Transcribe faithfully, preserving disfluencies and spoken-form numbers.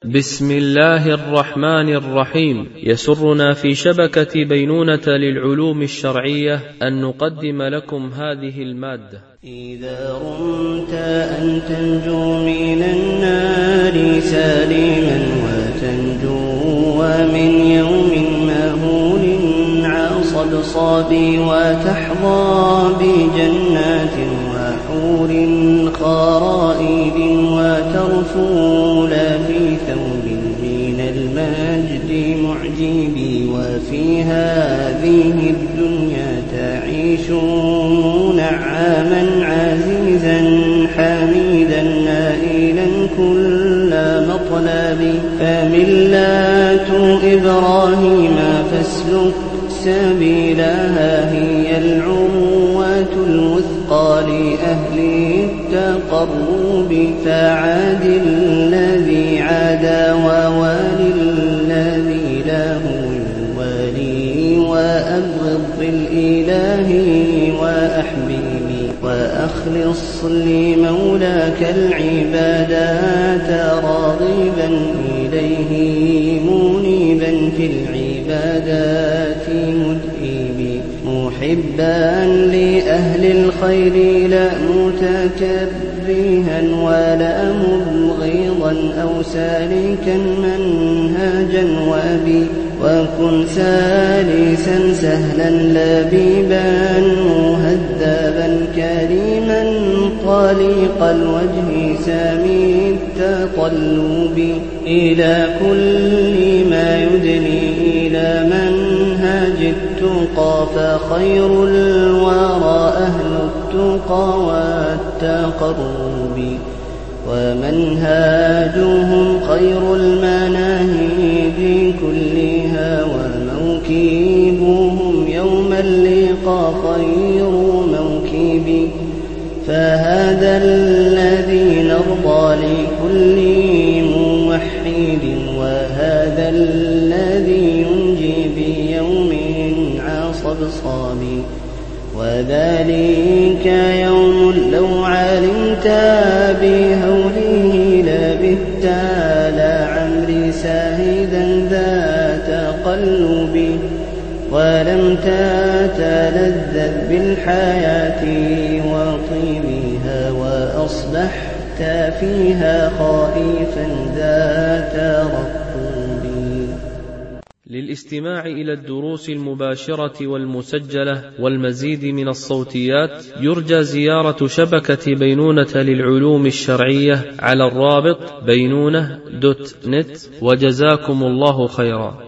بسم الله الرحمن الرحيم. يسرنا في شبكة بينونة للعلوم الشرعية أن نقدم لكم هذه المادة. إذا رمت أن تنجو من النار سالما وتنجو من يوم مهول عصب صابي وتحظى بجنات وحور خرائد وترفول في ثوب من المجد معجبي وفي هذه الدنيا تعيش منعما عزيزا حميدا نائلا كل مطلب فملة إبراهيم فاسلك سبيلها هي العروة الوثقى لأهل التقرب فعاد الذي عاد ووالي الذي له يوالي وأبغض بالإله وأحبيبي وأخلص لمولاك العبادات راغبا إليه منيبا في العبادات مدئبي محبا لأهل الخير لا متكبها ولا مبغضا أو سالكا منهاجا وبي وكن سالسا سهلا لبيبا مهذبا كريما طليق الوجه سامي التطلب إلى كل ما يدني إلى منهج التقى فخير الورى أهل التقى والتقرب ومنهاجهم خير المناهج كلها وموكبهم يوم اللقاء خير موكب فهذا الذي نرضى لكل موحد وهذا الذي ينجي بيوم عصب صابي وذلك يوم لو علمت بهوله لبثت لعمري ساهدا ذات قلبي ولم تتلذذ بالحياة وطيبها وأصبحت فيها خائفا ذات رقب. للاستماع إلى الدروس المباشرة والمسجلة والمزيد من الصوتيات يرجى زيارة شبكة بينونة للعلوم الشرعية على الرابط بينونة دوت نت وجزاكم الله خيرا.